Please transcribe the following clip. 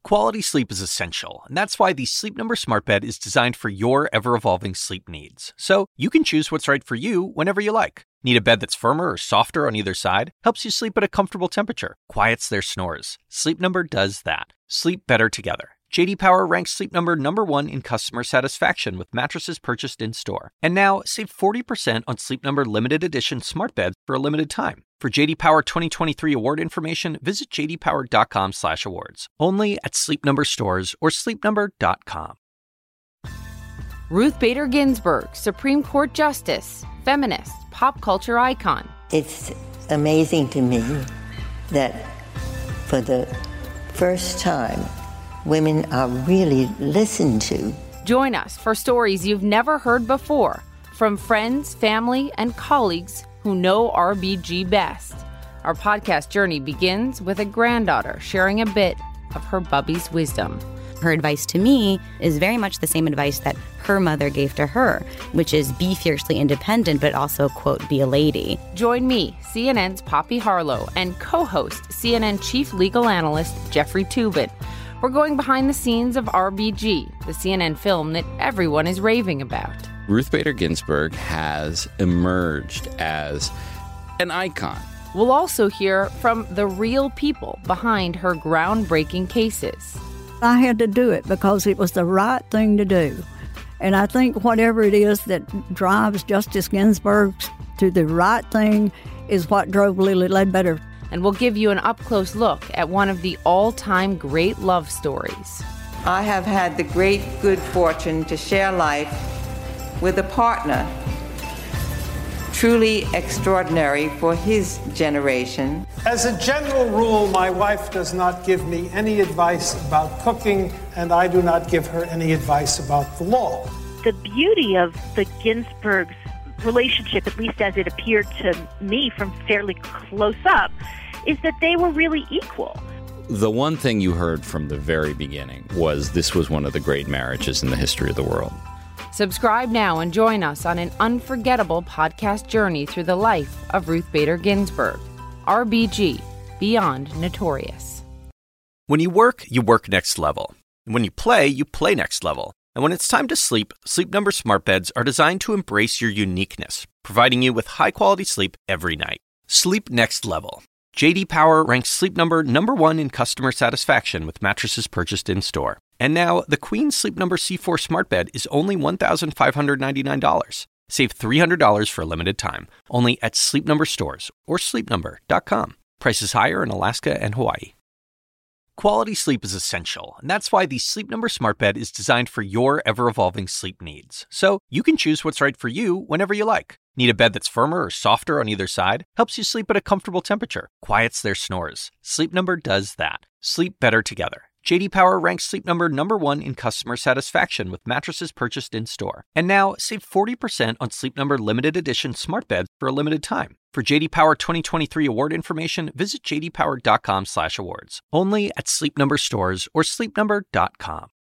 Quality sleep is essential, and that's why the Sleep Number Smart Bed is designed for your ever-evolving sleep needs. So you can choose what's right for you whenever you like. Need a bed that's firmer or softer on either side? Helps you sleep at a comfortable temperature. Quiets their snores. Sleep Number does that. Sleep better together. J.D. Power ranks Sleep Number #1 in customer satisfaction with mattresses purchased in-store. And now, save 40% on Sleep Number limited edition smart beds for a limited time. For J.D. Power 2023 award information, visit jdpower.com/awards. Only at Sleep Number stores or sleepnumber.com. Ruth Bader Ginsburg, Supreme Court Justice, feminist, pop culture icon. It's amazing to me that for the first time, women are really listened to. Join us for stories you've never heard before from friends, family, and colleagues who know RBG best. Our podcast journey begins with a granddaughter sharing a bit of her bubby's wisdom. Her advice to me is very much the same advice that her mother gave to her, which is be fiercely independent, but also, quote, be a lady. Join me, CNN's Poppy Harlow, and co-host CNN Chief Legal Analyst Jeffrey Toobin. We're going behind the scenes of RBG, the CNN film that everyone is raving about. Ruth Bader Ginsburg has emerged as an icon. We'll also hear from the real people behind her groundbreaking cases. I had to do it because it was the right thing to do. And I think whatever it is that drives Justice Ginsburg to the right thing is what drove Lilly Ledbetter. And we'll give you an up-close look at one of the all-time great love stories. I have had the great good fortune to share life with a partner truly extraordinary for his generation. As a general rule, my wife does not give me any advice about cooking, and I do not give her any advice about the law. The beauty of the Ginsburgs' relationship, at least as it appeared to me from fairly close up, is that they were really equal. The one thing you heard from the very beginning was this was one of the great marriages in the history of the world. Subscribe now and join us on an unforgettable podcast journey through the life of Ruth Bader Ginsburg. RBG, Beyond Notorious. When you work next level. And when you play next level. And when it's time to sleep, Sleep Number Smart Beds are designed to embrace your uniqueness, providing you with high-quality sleep every night. Sleep next level. J.D. Power ranks Sleep Number #1 in customer satisfaction with mattresses purchased in-store. And now, the Queen Sleep Number C4 Smart Bed is only $1,599. Save $300 for a limited time, only at Sleep Number stores or sleepnumber.com. Prices higher in Alaska and Hawaii. Quality sleep is essential, and that's why the Sleep Number Smart Bed is designed for your ever-evolving sleep needs. So you can choose what's right for you whenever you like. Need a bed that's firmer or softer on either side? Helps you sleep at a comfortable temperature. Quiets their snores. Sleep Number does that. Sleep better together. J.D. Power ranks Sleep Number #1 in customer satisfaction with mattresses purchased in-store. And now, save 40% on Sleep Number limited edition smart beds for a limited time. For J.D. Power 2023 award information, visit jdpower.com/awards. Only at Sleep Number stores or sleepnumber.com.